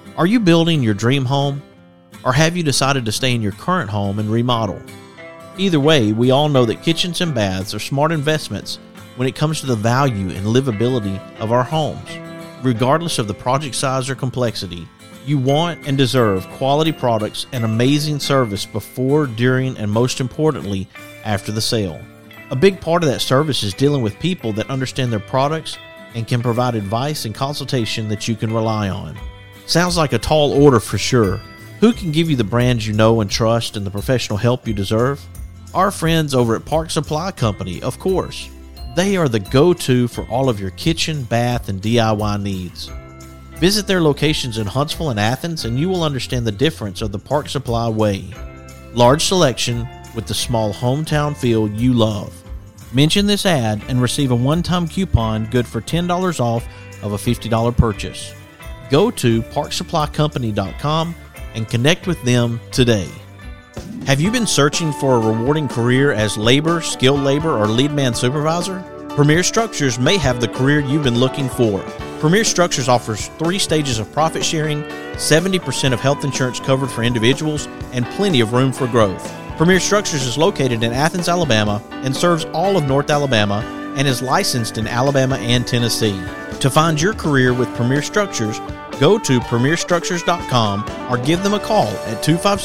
Are you building your dream home? Or have you decided to stay in your current home and remodel? Either way, we all know that kitchens and baths are smart investments when it comes to the value and livability of our homes. Regardless of the project size or complexity, you want and deserve quality products and amazing service before, during, and most importantly, after the sale. A big part of that service is dealing with people that understand their products and can provide advice and consultation that you can rely on. Sounds like a tall order for sure. Who can give you the brands you know and trust and the professional help you deserve? Our friends over at Park Supply Company, of course. They are the go-to for all of your kitchen, bath, and DIY needs. Visit their locations in Huntsville and Athens and you will understand the difference of the Park Supply way. Large selection with the small hometown feel you love. Mention this ad and receive a one-time coupon good for $10 off of a $50 purchase. Go to parksupplycompany.com and connect with them today. Have you been searching for a rewarding career as labor, skilled labor, or lead man supervisor? Premier Structures may have the career you've been looking for. Premier Structures offers 3 stages of profit sharing, 70% of health insurance covered for individuals, and plenty of room for growth. Premier Structures is located in Athens, Alabama, and serves all of North Alabama, and is licensed in Alabama and Tennessee. To find your career with Premier Structures, go to premierstructures.com or give them a call at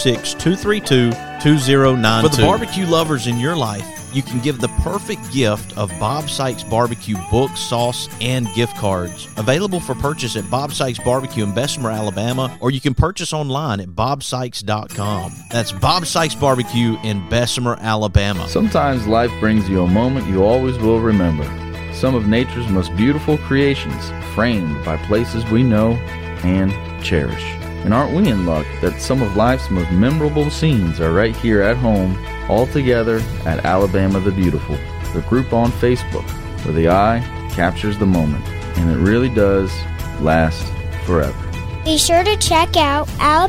256-232-2092. For the barbecue lovers in your life, you can give the perfect gift of Bob Sykes Barbecue books, sauce, and gift cards. Available for purchase at Bob Sykes Barbecue in Bessemer, Alabama, or you can purchase online at bobsykes.com. That's Bob Sykes Barbecue in Bessemer, Alabama. Sometimes life brings you a moment you always will remember. Some of nature's most beautiful creations, framed by places we know and cherish. And aren't we in luck that some of life's most memorable scenes are right here at home, all together at Alabama the Beautiful, the group on Facebook, where the eye captures the moment, and it really does last forever. Be sure to check out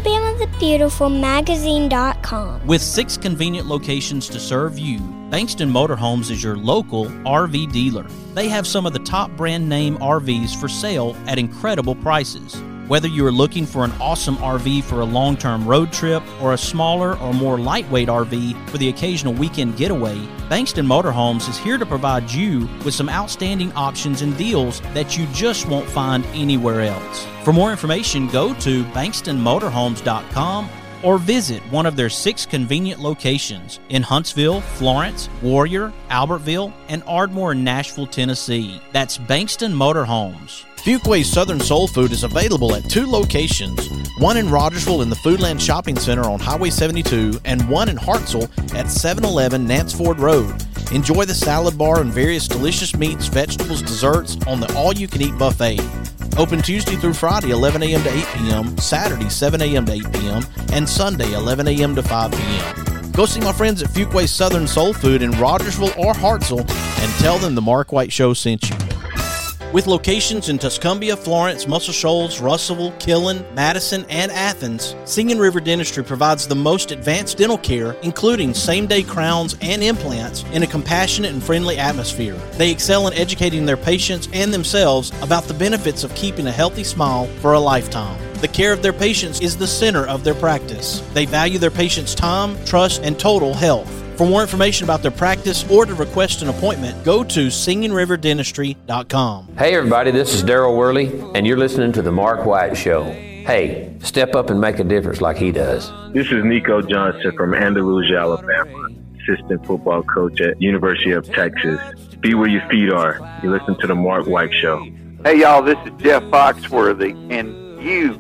alabamathebeautifulmagazine.com. With 6 convenient locations to serve you, Bankston Motorhomes is your local RV dealer. They have some of the top brand name RVs for sale at incredible prices. Whether you are looking for an awesome RV for a long-term road trip or a smaller or more lightweight RV for the occasional weekend getaway, Bankston Motorhomes is here to provide you with some outstanding options and deals that you just won't find anywhere else. For more information, go to bankstonmotorhomes.com or visit one of their 6 convenient locations in Huntsville, Florence, Warrior, Albertville, and Ardmore in Nashville, Tennessee. That's Bankston Motorhomes. Fuquay's Southern Soul Food is available at 2 locations, one in Rogersville in the Foodland Shopping Center on Highway 72 and one in Hartselle at 711 Nance Ford Road. Enjoy the salad bar and various delicious meats, vegetables, desserts on the all-you-can-eat buffet. Open Tuesday through Friday, 11 a.m. to 8 p.m., Saturday, 7 a.m. to 8 p.m., and Sunday, 11 a.m. to 5 p.m. Go see my friends at Fuquay's Southern Soul Food in Rogersville or Hartselle and tell them the Mark White Show sent you. With locations in Tuscumbia, Florence, Muscle Shoals, Russellville, Killen, Madison, and Athens, Singing River Dentistry provides the most advanced dental care, including same-day crowns and implants, in a compassionate and friendly atmosphere. They excel in educating their patients and themselves about the benefits of keeping a healthy smile for a lifetime. The care of their patients is the center of their practice. They value their patients' time, trust, and total health. For more information about their practice or to request an appointment, go to SingingRiverDentistry.com. Hey everybody, this is Daryl Worley, and you're listening to The Mark White Show. Hey, step up and make a difference like he does. This is Nico Johnson from Andalusia, Alabama, assistant football coach at University of Texas. Be where your feet are. You listen to The Mark White Show. Hey y'all, this is Jeff Foxworthy, and you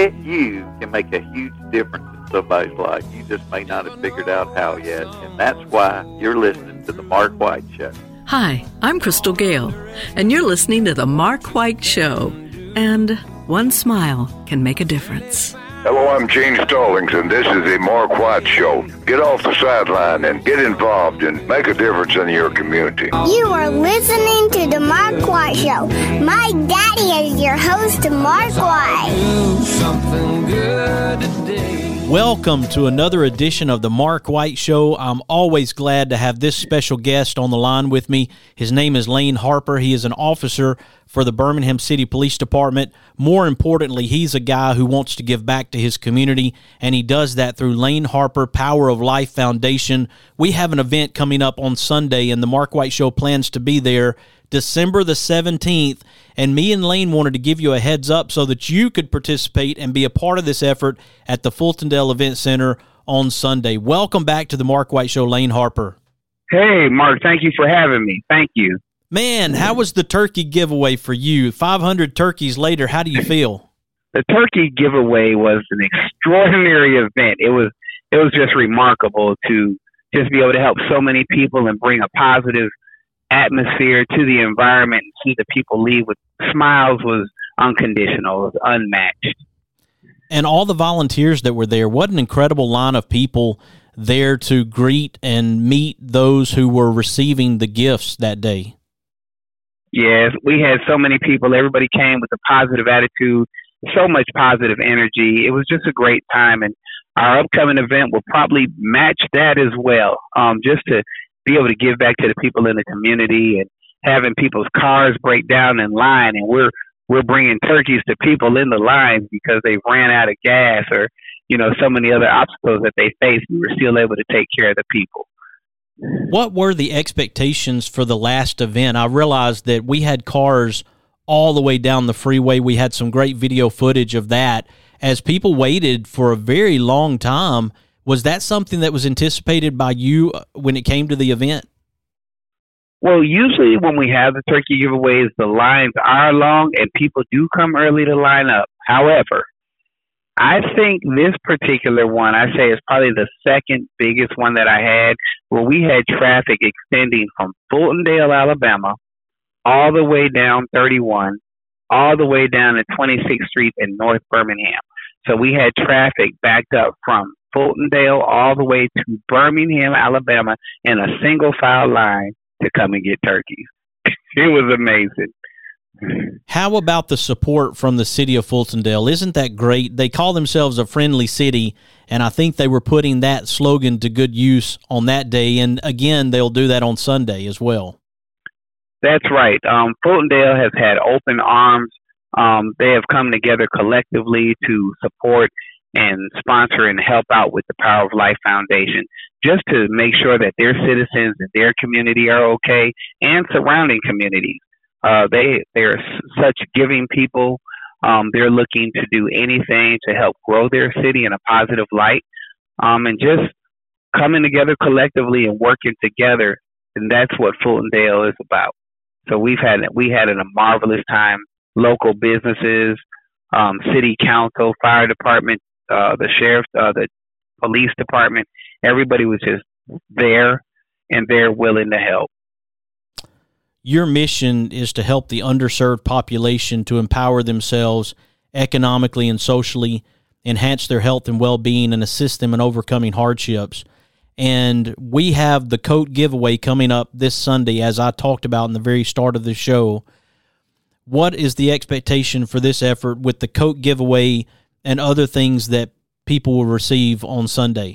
can make a huge difference in somebody's life. You just may not have figured out how yet, and that's why you're listening to The Mark White Show. Hi, I'm Crystal Gale, and you're listening to The Mark White Show. And one smile can make a difference. Hello, I'm Gene Stallings, and this is The Mark White Show. Get off the sideline and get involved and make a difference in your community. You are listening to The Mark White Show. My daddy is your host, Mark White. Do something good today. Welcome to another edition of the Mark White Show. I'm always glad to have this special guest on the line with me. His name is Lane Harper. He is an officer for the Birmingham City Police Department. More importantly, he's a guy who wants to give back to his community, and he does that through Lane Harper Power of Life Foundation. We have an event coming up on Sunday, and the Mark White Show plans to be there December the 17th, and me and Lane wanted to give you a heads up so that you could participate and be a part of this effort at the Fultondale Event Center on Sunday. Welcome back to the Mark White Show, Lane Harper. Hey, Mark, thank you for having me. Thank you. Man, how was the turkey giveaway for you? 500 turkeys later, how do you feel? The turkey giveaway was an extraordinary event. It was just remarkable to just be able to help so many people and bring a positive atmosphere to the environment and see the people leave with smiles was unconditional, was unmatched. And all the volunteers that were there, what an incredible line of people there to greet and meet those who were receiving the gifts that day. Yes, we had so many people. Everybody came with a positive attitude, so much positive energy. It was just a great time, and our upcoming event will probably match that as well, just to be able to give back to the people in the community and having people's cars break down in line, and we're bringing turkeys to people in the lines because they ran out of gas or, so many other obstacles that they faced. We were still able to take care of the people. What were the expectations for the last event? I realized that we had cars all the way down the freeway. We had some great video footage of that as people waited for a very long time. Was that something that was anticipated by you when it came to the event? Well, usually when we have the turkey giveaways, the lines are long and people do come early to line up. However, I think this particular one, I say, is probably the second biggest one that I had, where we had traffic extending from Fultondale, Alabama, all the way down 31, all the way down to 26th Street in North Birmingham. So we had traffic backed up from Fultondale all the way to Birmingham, Alabama, in a single file line to come and get turkeys. It was amazing. How about the support from the city of Fultondale? Isn't that great? They call themselves a friendly city, and I think they were putting that slogan to good use on that day, and again, they'll do that on Sunday as well. That's right. Fultondale has had open arms. They have come together collectively to support and sponsor and help out with the Power of Life Foundation, just to make sure that their citizens and their community are okay, and surrounding communities. They're such giving people. They're looking to do anything to help grow their city in a positive light, and just coming together collectively and working together. And that's what Fultondale is about. So we had a marvelous time. Local businesses, city council, fire department, the sheriff, the police department, everybody was just there, and they're willing to help. Your mission is to help the underserved population to empower themselves economically and socially, enhance their health and well-being, and assist them in overcoming hardships. And we have the coat giveaway coming up this Sunday, as I talked about in the very start of the show. What is the expectation for this effort with the coat giveaway and other things that people will receive on Sunday?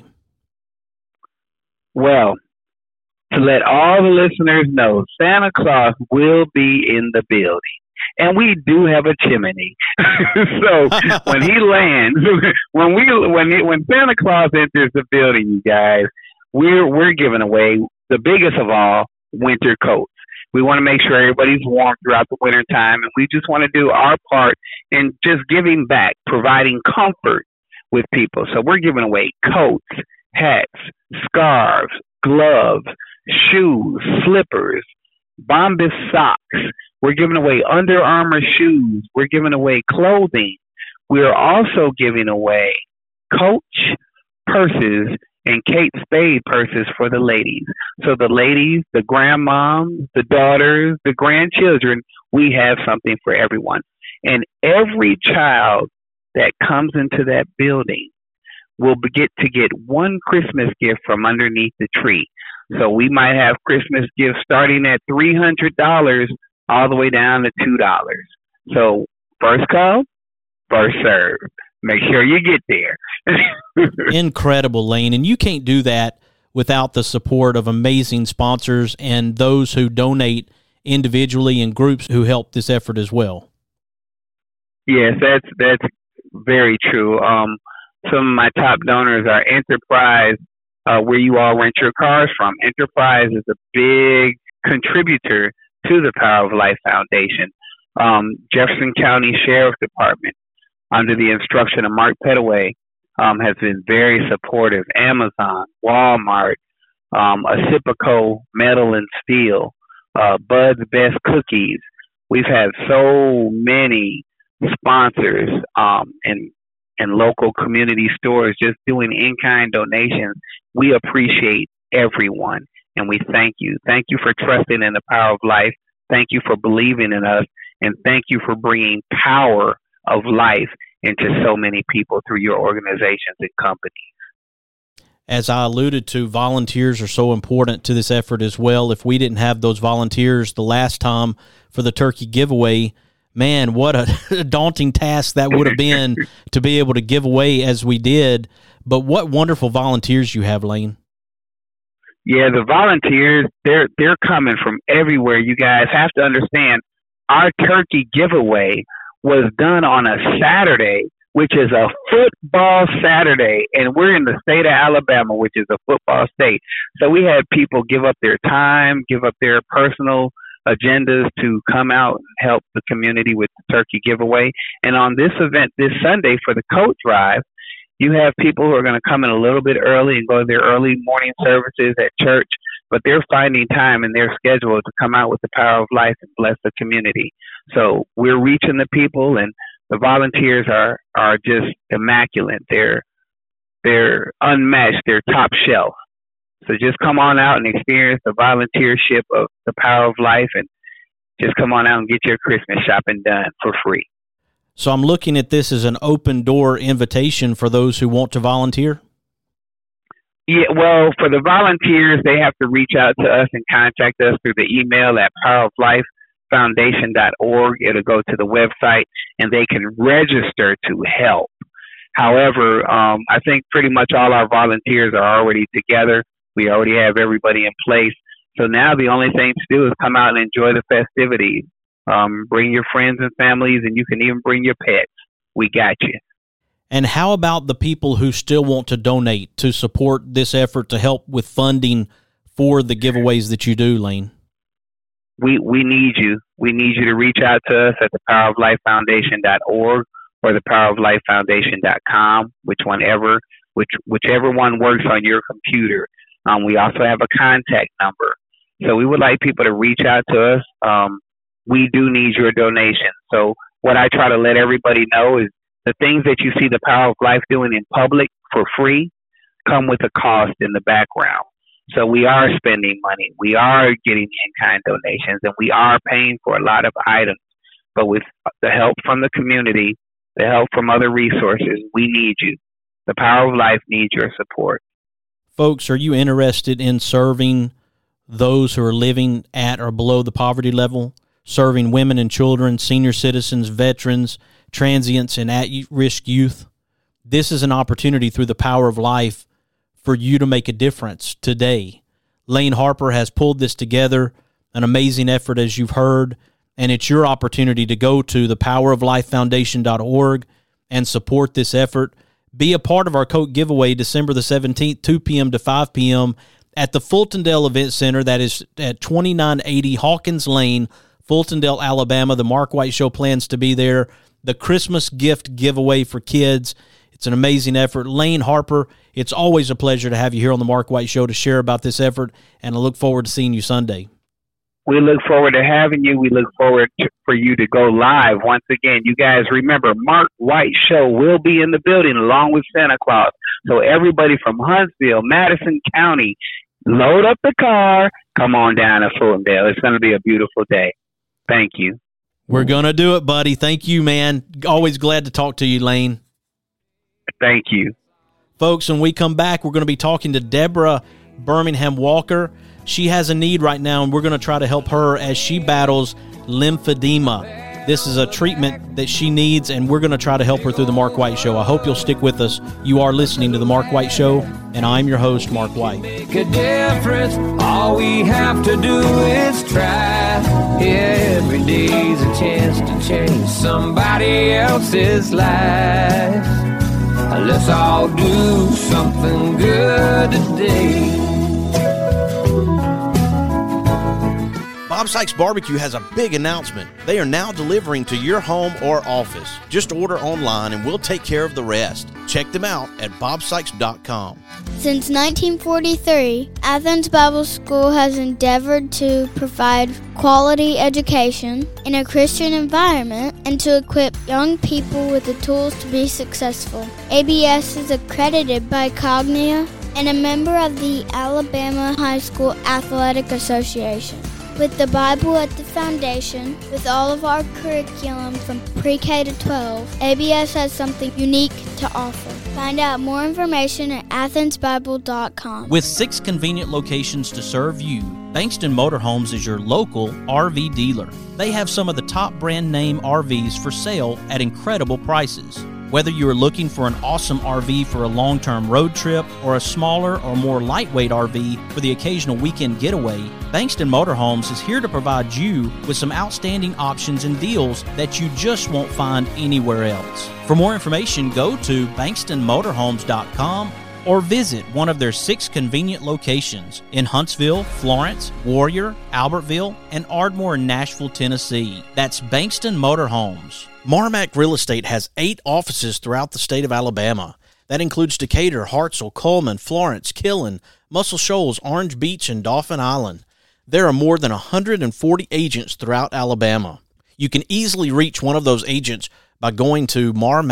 Well, to let all the listeners know, Santa Claus will be in the building. And we do have a chimney. So when he lands, when Santa Claus enters the building, you guys, we're giving away the biggest of all, winter coats. We want to make sure everybody's warm throughout the winter time, and we just want to do our part in just giving back, providing comfort with people. So we're giving away coats, hats, scarves, gloves, shoes, slippers, Bombas socks. We're giving away Under Armour shoes. We're giving away clothing. We're also giving away Coach purses and Kate Spade purses for the ladies. So the ladies, the grandmoms, the daughters, the grandchildren, we have something for everyone. And every child that comes into that building will get one Christmas gift from underneath the tree. So we might have Christmas gifts starting at $300 all the way down to $2. So first come, first serve. make sure you get there. Incredible, Lane. And you can't do that without the support of amazing sponsors and those who donate individually and groups who help this effort as well. Yes, that's very true. Some of my top donors are Enterprise, where you all rent your cars from. Enterprise is a big contributor to the Power of Life Foundation. Jefferson County Sheriff's Department, under the instruction of Mark Pettaway, has been very supportive. Amazon, Walmart, Acipico Metal and Steel, Bud's Best Cookies. We've had so many sponsors and local community stores just doing in-kind donations. We appreciate everyone, and we thank you. Thank you for trusting in the Power of Life. Thank you for believing in us, and thank you for bringing power of life into so many people through your organizations and companies. As I alluded to, volunteers are so important to this effort as well. If we didn't have those volunteers the last time for the turkey giveaway, man, what a daunting task that would have been to be able to give away as we did. But what wonderful volunteers you have, Lane. Yeah, the volunteers, they're coming from everywhere. You guys have to understand, our turkey giveaway was done on a Saturday, which is a football Saturday, and we're in the state of Alabama, which is a football state. So we had people give up their time, give up their personal agendas to come out and help the community with the turkey giveaway. And on this event this Sunday for the coat drive, you have people who are going to come in a little bit early and go to their early morning services at church, but they're finding time in their schedule to come out with the Power of Life and bless the community. So we're reaching the people, and the volunteers are just immaculate. They're unmatched. They're top shelf. So just come on out and experience the volunteership of the Power of Life, and just come on out and get your Christmas shopping done for free. So I'm looking at this as an open door invitation for those who want to volunteer? Yeah, well, for the volunteers, they have to reach out to us and contact us through the email at poweroflifefoundation.org. It'll go to the website, and they can register to help. However, I think pretty much all our volunteers are already together. We already have everybody in place. So now the only thing to do is come out and enjoy the festivities. Bring your friends and families, and you can even bring your pets. We got you. And how about the people who still want to donate to support this effort to help with funding for the giveaways that you do, Lane? We need you. We need you to reach out to us at the poweroflifefoundation.org or the poweroflifefoundation.com, whichever one works on your computer. We also have a contact number. So we would like people to reach out to us. We do need your donation. So what I try to let everybody know is the things that you see the Power of Life doing in public for free come with a cost in the background. So we are spending money. We are getting in-kind donations, and we are paying for a lot of items. But with the help from the community, the help from other resources, we need you. The Power of Life needs your support. Folks, are you interested in serving those who are living at or below the poverty level? Serving women and children, senior citizens, veterans, transients, and at-risk youth? This is an opportunity through the Power of Life for you to make a difference today. Lane Harper has pulled this together, an amazing effort as you've heard, and it's your opportunity to go to thepoweroflifefoundation.org and support this effort. Be a part of our coat giveaway December the 17th, 2 p.m. to 5 p.m. at the Fultondale Event Center. That is at 2980 Hawkins Lane, Fultondale, Alabama. The Mark White Show plans to be there. The Christmas gift giveaway for kids. It's an amazing effort. Lane Harper, it's always a pleasure to have you here on the Mark White Show to share about this effort, and I look forward to seeing you Sunday. We look forward to having you. We look forward for you to go live. Once again, you guys remember, Mark White Show will be in the building along with Santa Claus. So everybody from Huntsville, Madison County, load up the car, come on down to Fultondale. It's going to be a beautiful day. Thank you. We're going to do it, buddy. Thank you, man. Always glad to talk to you, Lane. Thank you. Folks, when we come back, we're going to be talking to Deborah Birmingham Walker. She has a need right now, and we're going to try to help her as she battles lymphedema. This is a treatment that she needs, and we're going to try to help her through the Mark White Show. I hope you'll stick with us. You are listening to the Mark White Show, and I'm your host, Mark White. Make a difference. All we have to do is try. Yeah, every day's a chance to change somebody else's life. Let's all do something good today. Bob Sykes Barbecue has a big announcement. They are now delivering to your home or office. Just order online and we'll take care of the rest. Check them out at bobsykes.com. Since 1943, Athens Bible School has endeavored to provide quality education in a Christian environment and to equip young people with the tools to be successful. ABS is accredited by Cognia and a member of the Alabama High School Athletic Association. With the Bible at the foundation, with all of our curriculum from pre-K to 12, ABS has something unique to offer. Find out more information at athensbible.com. With 6 convenient locations to serve you, Bankston Motorhomes is your local RV dealer. They have some of the top brand name RVs for sale at incredible prices. Whether you are looking for an awesome RV for a long-term road trip or a smaller or more lightweight RV for the occasional weekend getaway, Bankston Motorhomes is here to provide you with some outstanding options and deals that you just won't find anywhere else. For more information, go to bankstonmotorhomes.com or visit one of their 6 convenient locations in Huntsville, Florence, Warrior, Albertville, and Ardmore in Nashville, Tennessee. That's Bankston Motorhomes. Marmac Real Estate has 8 offices throughout the state of Alabama. That includes Decatur, Hartselle, Coleman, Florence, Killen, Muscle Shoals, Orange Beach, and Dauphin Island. There are more than 140 agents throughout Alabama. You can easily reach one of those agents by going to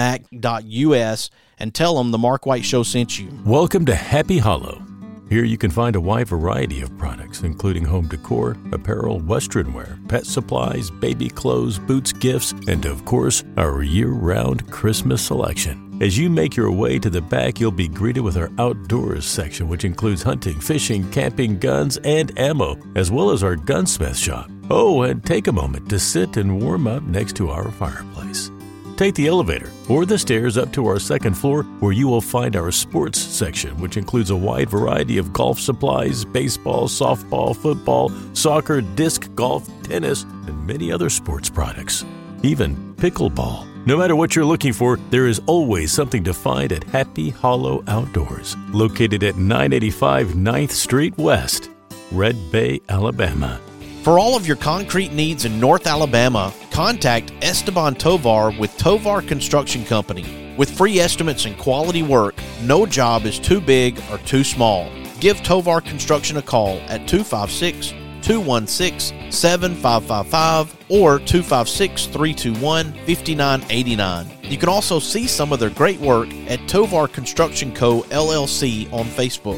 marmac.us and tell them the Mark White Show sent you. Welcome to Happy Hollow. Here you can find a wide variety of products, including home decor, apparel, western wear, pet supplies, baby clothes, boots, gifts, and of course, our year-round Christmas selection. As you make your way to the back, you'll be greeted with our outdoors section, which includes hunting, fishing, camping, guns, and ammo, as well as our gunsmith shop. Oh, and take a moment to sit and warm up next to our fireplace. Take the elevator or the stairs up to our second floor where you will find our sports section, which includes a wide variety of golf supplies, baseball, softball, football, soccer, disc golf, tennis, and many other sports products. Even pickleball. No matter what you're looking for, there is always something to find at Happy Hollow Outdoors, located at 985 9th Street West, Red Bay, Alabama. For all of your concrete needs in North Alabama, contact Esteban Tovar with Tovar Construction Company. With free estimates and quality work, no job is too big or too small. Give Tovar Construction a call at 256-216-7555 or 256-321-5989. You can also see some of their great work at Tovar Construction Co. LLC on Facebook.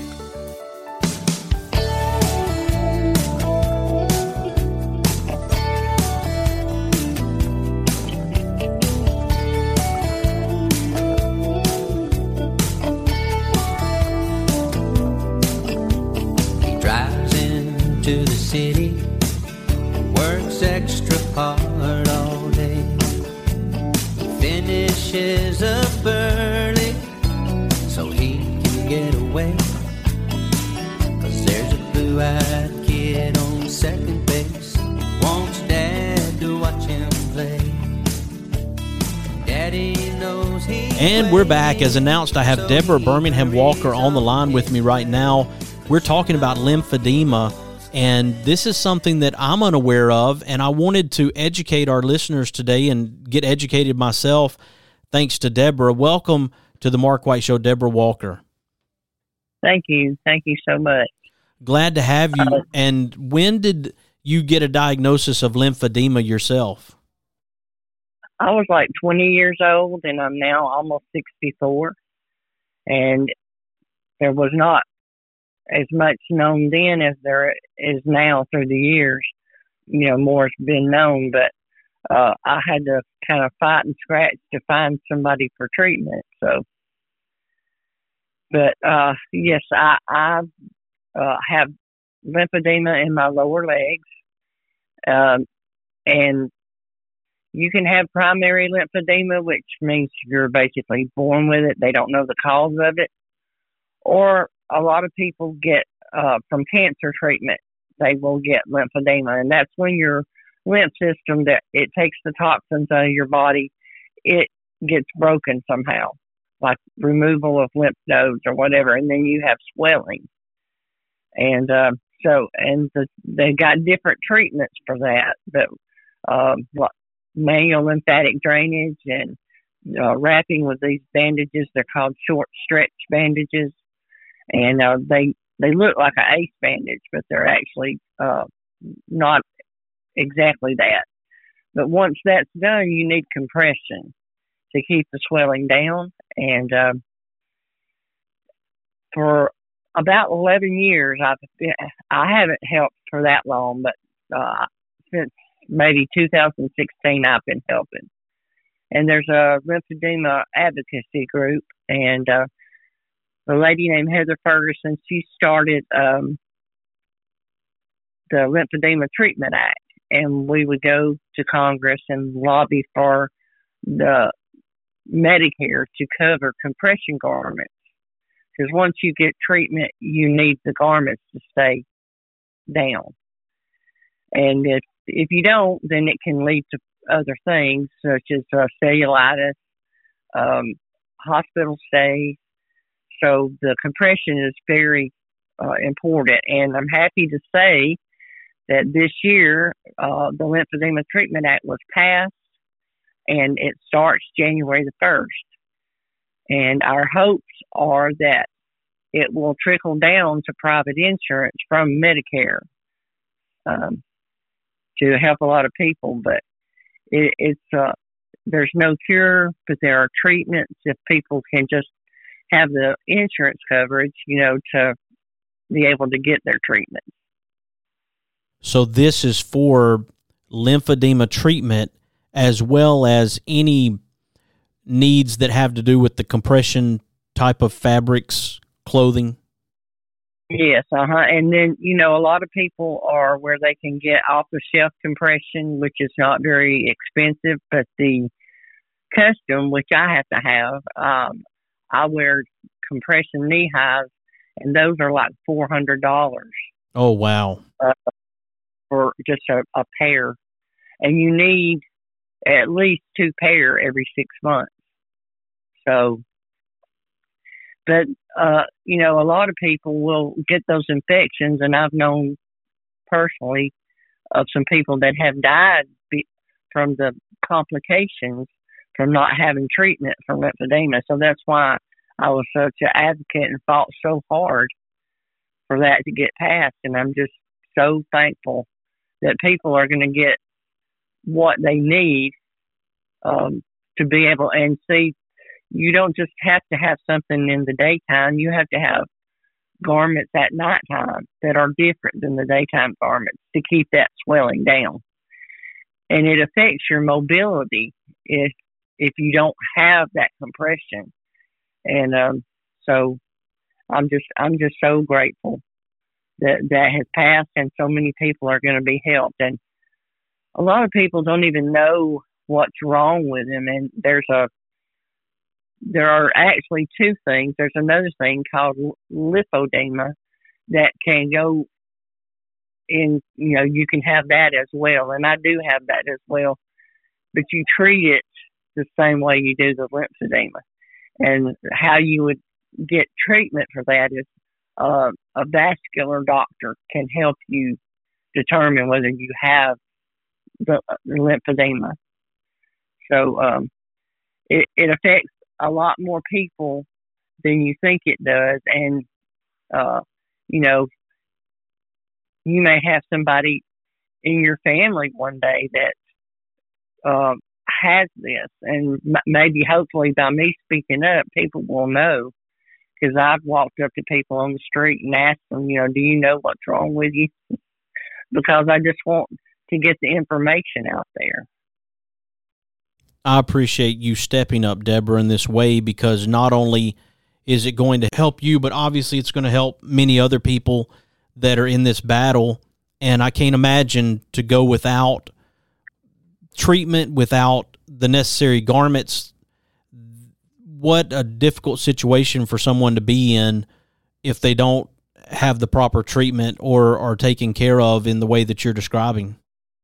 To the city, works extra hard all day, finishes up early so he can get away, 'cause there's a blue-eyed kid on second base, wants dad to watch him play. Daddy knows he. And we're back. As announced, I have Deborah Birmingham Walker on the line with me right now. We're talking about lymphedema. And this is something that I'm unaware of, and I wanted to educate our listeners today and get educated myself thanks to Deborah. Welcome to the Mark White Show, Deborah Walker. Thank you. Thank you so much. Glad to have you. And when did you get a diagnosis of lymphedema yourself? I was like 20 years old, and I'm now almost 64. And there was not as much known then as there is now through the years. You know, more has been known, but I had to kind of fight and scratch to find somebody for treatment. So, but yes, I have lymphedema in my lower legs, and you can have primary lymphedema, which means you're basically born with it. They don't know the cause of it. Or a lot of people get, from cancer treatment, they will get lymphedema. And that's when your lymph system, that it takes the toxins out of your body, it gets broken somehow, like removal of lymph nodes or whatever. And then you have swelling. And they got different treatments for that, but like manual lymphatic drainage and wrapping with these bandages. They're called short stretch bandages, and they look like an ACE bandage, but they're actually not exactly that. But once that's done, you need compression to keep the swelling down. And for about 11 years, I haven't helped for that long, but since maybe 2016, I've been helping. And there's a lymphedema advocacy group, and a lady named Heather Ferguson, she started the Lymphedema Treatment Act, and we would go to Congress and lobby for the Medicare to cover compression garments. Because once you get treatment, you need the garments to stay down. And if you don't, then it can lead to other things such as cellulitis, hospital stays. So the compression is very important. And I'm happy to say that this year, the Lymphedema Treatment Act was passed, and it starts January the 1st. And our hopes are that it will trickle down to private insurance from Medicare to help a lot of people. But it's there's no cure, but there are treatments if people can just have the insurance coverage, to be able to get their treatment. So this is for lymphedema treatment as well as any needs that have to do with the compression type of fabrics, clothing? Yes, and then, a lot of people are where they can get off-the-shelf compression, which is not very expensive, but the custom, which I have to have, I wear compression knee highs, and those are like $400. Oh, wow. For just a pair. And you need at least 2 pair every 6 months. So, but, a lot of people will get those infections, and I've known personally of some people that have died from the complications from not having treatment for lymphedema. So that's why I was such an advocate and fought so hard for that to get passed. And I'm just so thankful that people are going to get what they need to be able, and see, you don't just have to have something in the daytime. You have to have garments at nighttime that are different than the daytime garments to keep that swelling down. And it affects your mobility if you don't have that compression. And so I'm just so grateful that has passed, and so many people are going to be helped. And a lot of people don't even know what's wrong with them. And there are actually 2 things. There's another thing called lipodema that can go in, you can have that as well. And I do have that as well. But you treat it the same way you do the lymphedema. And how you would get treatment for that is a vascular doctor can help you determine whether you have the lymphedema. So it affects a lot more people than you think it does. And, you may have somebody in your family one day that has this, and maybe hopefully by me speaking up, people will know, because I've walked up to people on the street and asked them, do you know what's wrong with you? Because I just want to get the information out there. I appreciate you stepping up, Deborah, in this way, because not only is it going to help you, but obviously it's going to help many other people that are in this battle. And I can't imagine to go without treatment without the necessary garments, what a difficult situation for someone to be in if they don't have the proper treatment or are taken care of in the way that you're describing.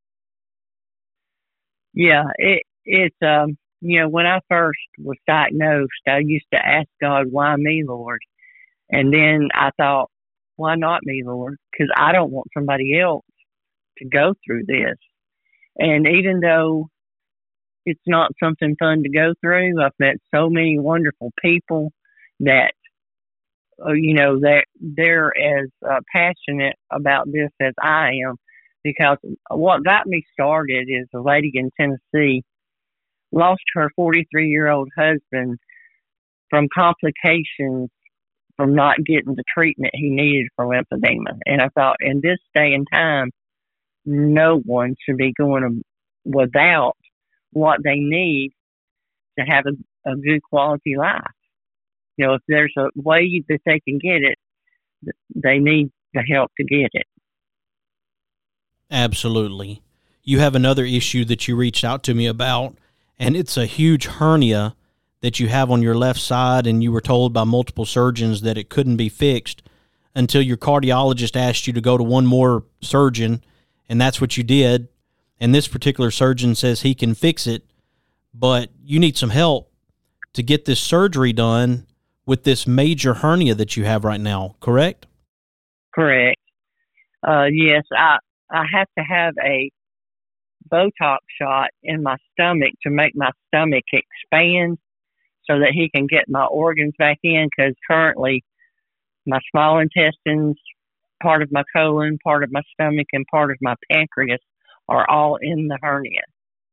Yeah, it's when I first was diagnosed, I used to ask God, why me, Lord? And then I thought, why not me, Lord? Because I don't want somebody else to go through this. And even though it's not something fun to go through, I've met so many wonderful people that, that they're as passionate about this as I am. Because what got me started is a lady in Tennessee lost her 43-year-old husband from complications from not getting the treatment he needed for lymphedema. And I thought, in this day and time, no one should be going without what they need to have a good quality life. If there's a way that they can get it, they need the help to get it. Absolutely. You have another issue that you reached out to me about, and it's a huge hernia that you have on your left side, and you were told by multiple surgeons that it couldn't be fixed until your cardiologist asked you to go to one more surgeon, and that's what you did. And this particular surgeon says he can fix it, but you need some help to get this surgery done with this major hernia that you have right now, correct? Correct. Yes, I have to have a Botox shot in my stomach to make my stomach expand so that he can get my organs back in, because currently my small intestines, part of my colon, part of my stomach, and part of my pancreas are all in the hernia.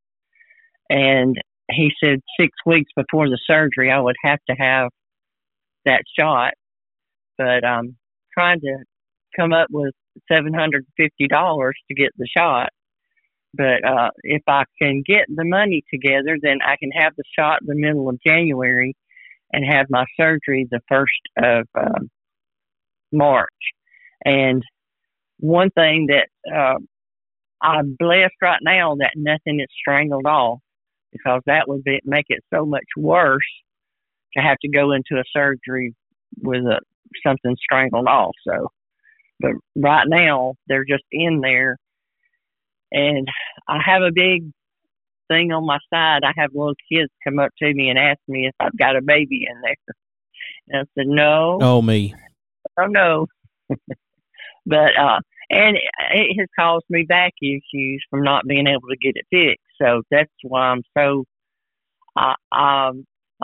And he said 6 weeks before the surgery I would have to have that shot, but I'm trying to come up with $750 to get the shot. But if I can get the money together, then I can have the shot in the middle of January and have my surgery the 1st of March. And one thing that I'm blessed right now that nothing is strangled off, because that would make it so much worse to have to go into a surgery with something strangled off. So, but right now they're just in there. And I have a big thing on my side. I have little kids come up to me and ask me if I've got a baby in there. And I said, no. Oh, me. Oh, no. But, and it has caused me back issues from not being able to get it fixed. So that's why I'm so, I'm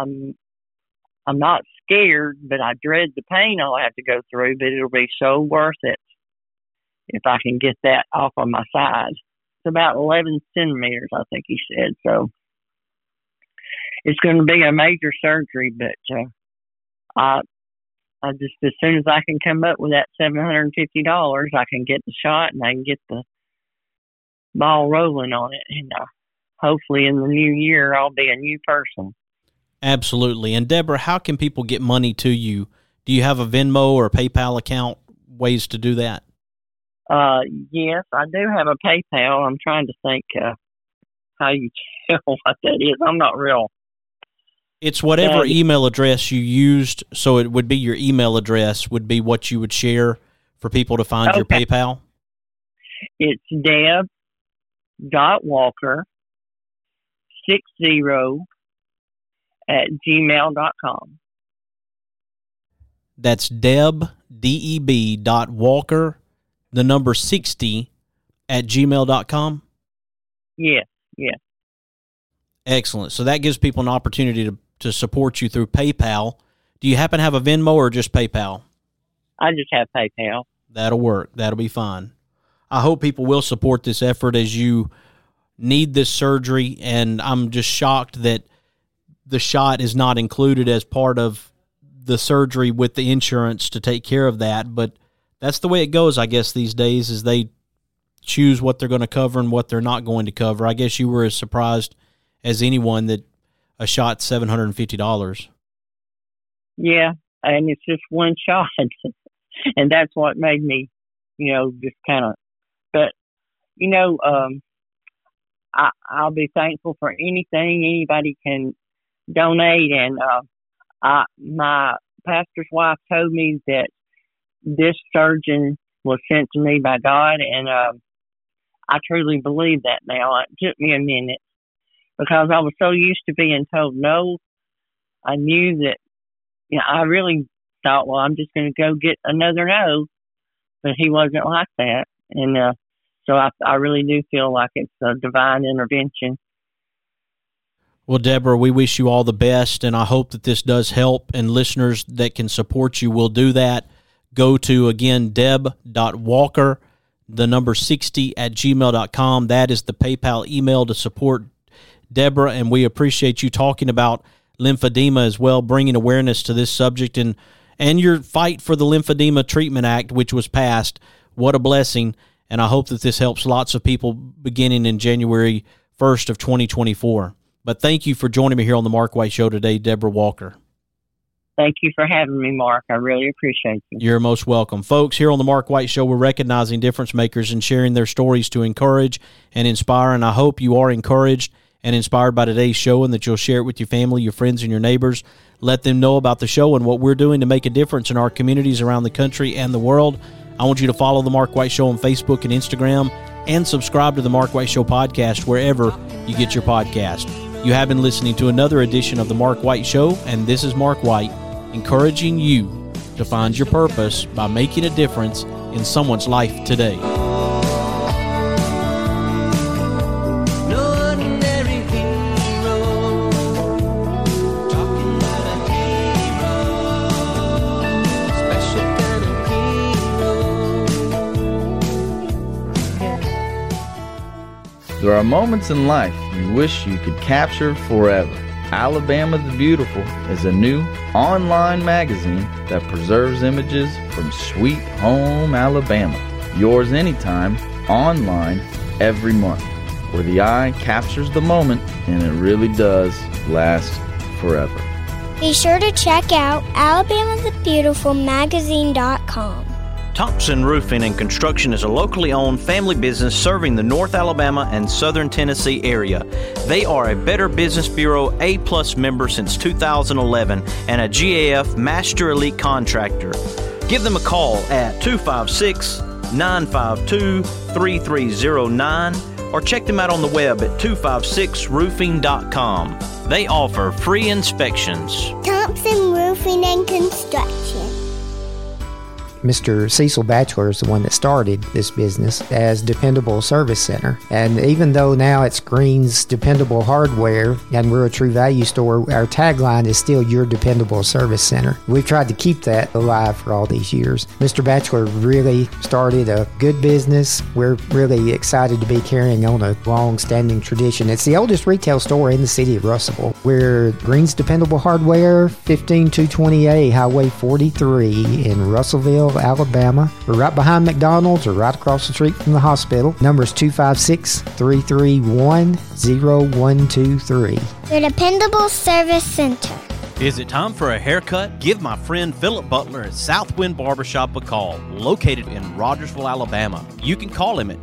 not scared, but I dread the pain I'll have to go through, but it'll be so worth it if I can get that off on my side. It's about 11 centimeters, I think he said. So it's going to be a major surgery, but I just, as soon as I can come up with that $750, I can get the shot and I can get the ball rolling on it. And hopefully in the new year, I'll be a new person. Absolutely. And Deborah, how can people get money to you? Do you have a Venmo or a PayPal account, ways to do that? Yes, I do have a PayPal. I'm trying to think how you tell what that is. I'm not real. It's whatever email address you used, so it would be your email address would be what you would share for people to find your PayPal? It's deb.walker60@gmail.com. That's Deb, DEB.Walker, the number 60@gmail.com? Yes. Excellent. So that gives people an opportunity to support you through PayPal. Do you happen to have a Venmo or just PayPal? I just have PayPal. That'll work. That'll be fine. I hope people will support this effort as you need this surgery, and I'm just shocked that the shot is not included as part of the surgery with the insurance to take care of that, but that's the way it goes, I guess, these days, is they choose what they're going to cover and what they're not going to cover. I guess you were as surprised as anyone that a shot's $750. Yeah, and it's just one shot. And that's what made me, just kind of, but, I'll be thankful for anything anybody can donate. And my pastor's wife told me that this surgeon was sent to me by God, and I truly believe that now. It took me a minute because I was so used to being told no. I knew that, I really thought, well, I'm just going to go get another no, but he wasn't like that. And so I really do feel like it's a divine intervention. Well, Deborah, we wish you all the best, and I hope that this does help, and listeners that can support you will do that. Go to, again, deb.walker, the number 60@gmail.com. That is the PayPal email to support Deborah, and we appreciate you talking about lymphedema as well, bringing awareness to this subject, and your fight for the Lymphedema Treatment Act, which was passed. What a blessing, and I hope that this helps lots of people beginning in January 1st of 2024. But thank you for joining me here on the Mark White Show today, Deborah Walker. Thank you for having me, Mark. I really appreciate you. You're most welcome. Folks, here on the Mark White Show, we're recognizing difference makers and sharing their stories to encourage and inspire, and I hope you are encouraged and inspired by today's show and that you'll share it with your family, your friends, and your neighbors. Let them know about the show and what we're doing to make a difference in our communities around the country and the world. I want you to follow the Mark White Show on Facebook and Instagram and subscribe to the Mark White Show podcast wherever you get your podcast. You have been listening to another edition of the Mark White Show, and this is Mark White, encouraging you to find your purpose by making a difference in someone's life today. There are moments in life you wish you could capture forever. Alabama the Beautiful is a new online magazine that preserves images from sweet home Alabama. Yours anytime, online, every month, where the eye captures the moment and it really does last forever. Be sure to check out alabamathebeautifulmagazine.com. Thompson Roofing and Construction is a locally owned family business serving the North Alabama and Southern Tennessee area. They are a Better Business Bureau A+ member since 2011 and a GAF Master Elite Contractor. Give them a call at 256-952-3309 or check them out on the web at 256roofing.com. They offer free inspections. Thompson Roofing and Construction. Mr. Cecil Batchelor is the one that started this business as Dependable Service Center. And even though now it's Green's Dependable Hardware and we're a True Value store, our tagline is still Your Dependable Service Center. We've tried to keep that alive for all these years. Mr. Batchelor really started a good business. We're really excited to be carrying on a long-standing tradition. It's the oldest retail store in the city of Russellville. We're Green's Dependable Hardware, 15220A Highway 43 in Russellville, Alabama. We're right behind McDonald's or right across the street from the hospital. Number is 256-331-0123. Your Dependable Service Center. Is it time for a haircut? Give my friend Philip Butler at Southwind Barbershop a call, located in Rogersville, Alabama. You can call him at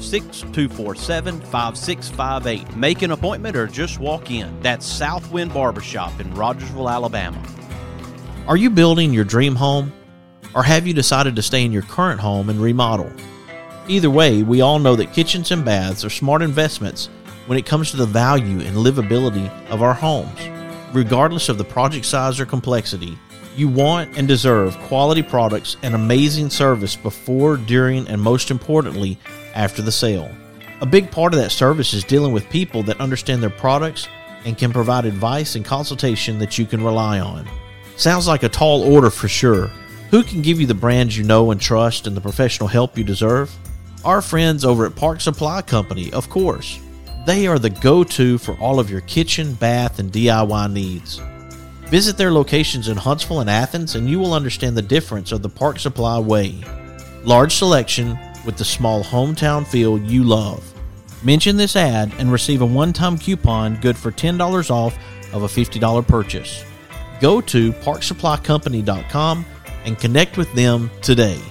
256-247-5658. Make an appointment or just walk in. That's Southwind Barbershop in Rogersville, Alabama. Are you building your dream home? Or have you decided to stay in your current home and remodel? Either way, we all know that kitchens and baths are smart investments when it comes to the value and livability of our homes. Regardless of the project size or complexity, you want and deserve quality products and amazing service before, during, and most importantly, after the sale. A big part of that service is dealing with people that understand their products and can provide advice and consultation that you can rely on. Sounds like a tall order for sure. Who can give you the brands you know and trust and the professional help you deserve? Our friends over at Park Supply Company, of course. They are the go-to for all of your kitchen, bath, and DIY needs. Visit their locations in Huntsville and Athens and you will understand the difference of the Park Supply way. Large selection with the small hometown feel you love. Mention this ad and receive a one-time coupon good for $10 off of a $50 purchase. Go to parksupplycompany.com and connect with them today.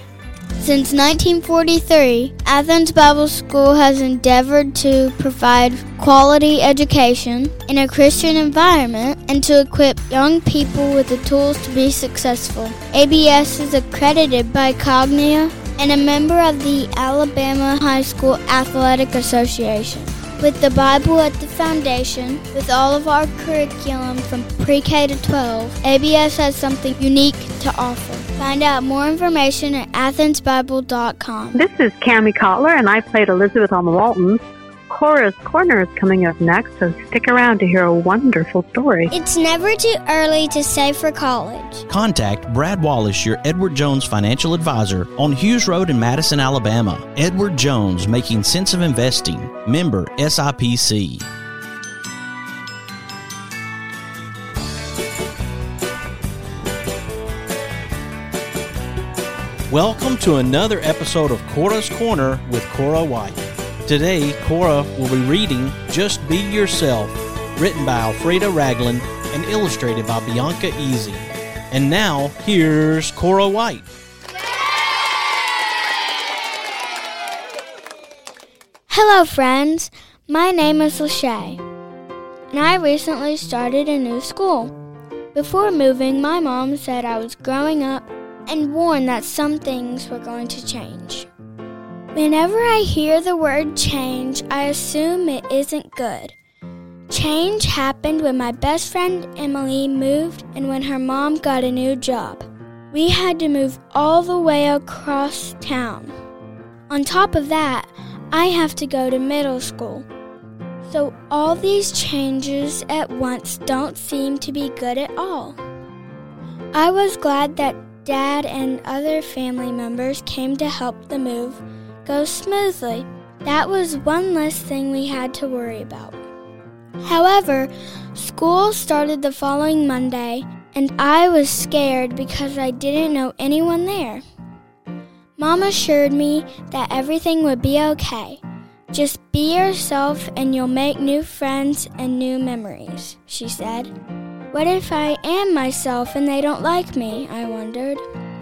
Since 1943, Athens Bible School has endeavored to provide quality education in a Christian environment and to equip young people with the tools to be successful. ABS is accredited by Cognia and a member of the Alabama High School Athletic Association. With the Bible at the foundation, with all of our curriculum from pre-K to 12, ABS has something unique to offer. Find out more information at athensbible.com. This is Cammie Kotler, and I played Elizabeth on the Waltons. Cora's Corner is coming up next, so stick around to hear a wonderful story. It's never too early to save for college. Contact Brad Wallace, your Edward Jones financial advisor, on Hughes Road in Madison, Alabama. Edward Jones, making sense of investing. Member SIPC. Welcome to another episode of Cora's Corner with Cora White. Today, Cora will be reading Just Be Yourself, written by Alfreda Ragland and illustrated by Bianca Easy. And now, here's Cora White. Hello, friends. My name is Lachey, and I recently started a new school. Before moving, my mom said I was growing up and warned that some things were going to change. Whenever I hear the word change, I assume it isn't good. Change happened when my best friend Emily moved and when her mom got a new job. We had to move all the way across town. On top of that, I have to go to middle school. So all these changes at once don't seem to be good at all. I was glad that Dad and other family members came to help the move go smoothly. That was one less thing we had to worry about. However, school started the following Monday, and I was scared because I didn't know anyone there. Mom assured me that everything would be okay. Just be yourself and you'll make new friends and new memories, she said. What if I am myself and they don't like me? I wondered.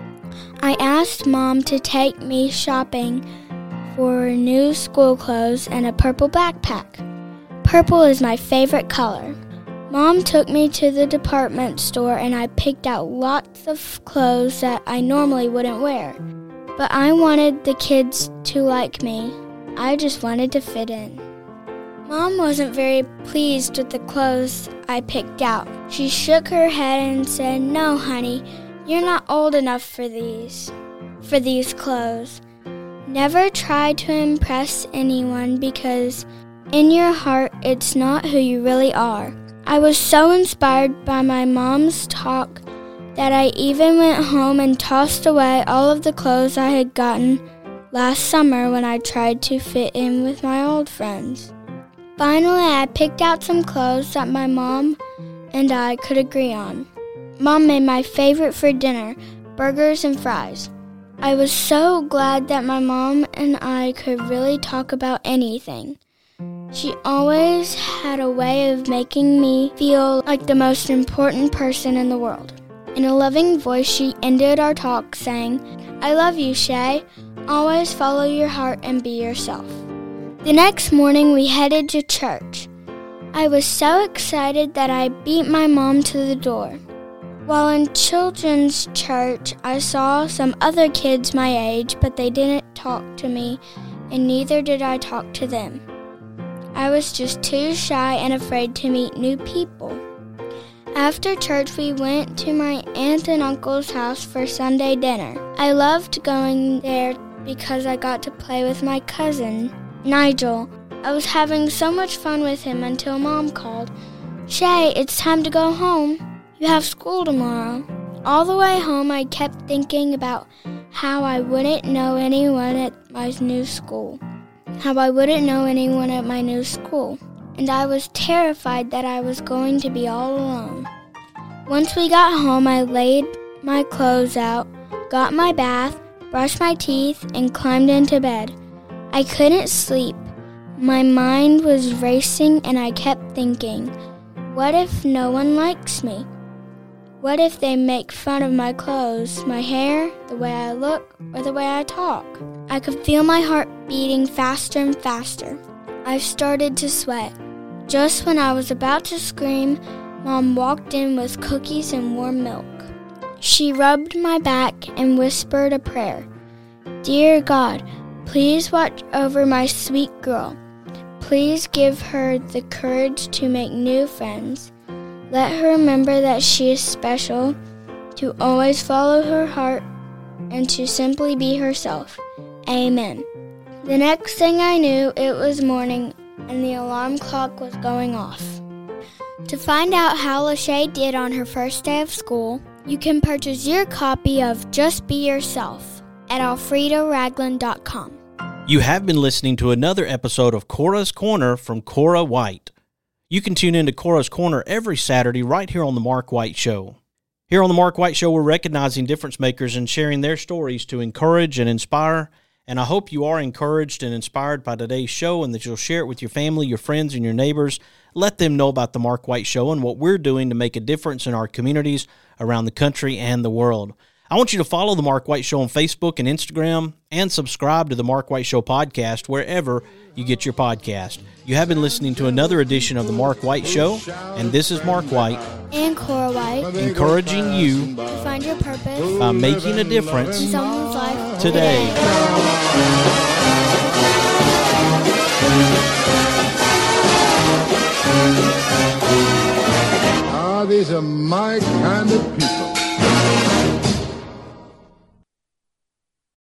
I asked Mom to take me shopping for new school clothes and a purple backpack. Purple is my favorite color. Mom took me to the department store and I picked out lots of clothes that I normally wouldn't wear. But I wanted the kids to like me. I just wanted to fit in. Mom wasn't very pleased with the clothes I picked out. She shook her head and said, "No, honey, you're not old enough for these clothes. Never try to impress anyone because in your heart it's not who you really are." I was so inspired by my mom's talk that I even went home and tossed away all of the clothes I had gotten last summer when I tried to fit in with my old friends. Finally, I picked out some clothes that my mom and I could agree on. Mom made my favorite for dinner, burgers and fries. I was so glad that my mom and I could really talk about anything. She always had a way of making me feel like the most important person in the world. In a loving voice, she ended our talk saying, "I love you, Shay. Always follow your heart and be yourself." The next morning, we headed to church. I was so excited that I beat my mom to the door. While in children's church, I saw some other kids my age, but they didn't talk to me, and neither did I talk to them. I was just too shy and afraid to meet new people. After church, we went to my aunt and uncle's house for Sunday dinner. I loved going there because I got to play with my cousin, Nigel. I was having so much fun with him until Mom called, "Shay, it's time to go home. You have school tomorrow." All the way home, I kept thinking about how I wouldn't know anyone at my new school. And I was terrified that I was going to be all alone. Once we got home, I laid my clothes out, got my bath, brushed my teeth, and climbed into bed. I couldn't sleep. My mind was racing and I kept thinking, what if no one likes me? What if they make fun of my clothes, my hair, the way I look, or the way I talk? I could feel my heart beating faster and faster. I started to sweat. Just when I was about to scream, Mom walked in with cookies and warm milk. She rubbed my back and whispered a prayer. Dear God, please watch over my sweet girl. Please give her the courage to make new friends. Let her remember that she is special, to always follow her heart, and to simply be herself. Amen. The next thing I knew, it was morning, and the alarm clock was going off. To find out how Lachey did on her first day of school, you can purchase your copy of Just Be Yourself at alfredoragland.com. You have been listening to another episode of Cora's Corner from Cora White. You can tune into Cora's Corner every Saturday right here on The Mark White Show. Here on The Mark White Show, we're recognizing difference makers and sharing their stories to encourage and inspire. And I hope you are encouraged and inspired by today's show and that you'll share it with your family, your friends, and your neighbors. Let them know about The Mark White Show and what we're doing to make a difference in our communities around the country and the world. I want you to follow The Mark White Show on Facebook and Instagram and subscribe to The Mark White Show podcast wherever you get your podcast. You have been listening to another edition of The Mark White Show, and this is Mark White and Cora White, encouraging you to find your purpose by making a difference in someone's life today. These are my kind of people.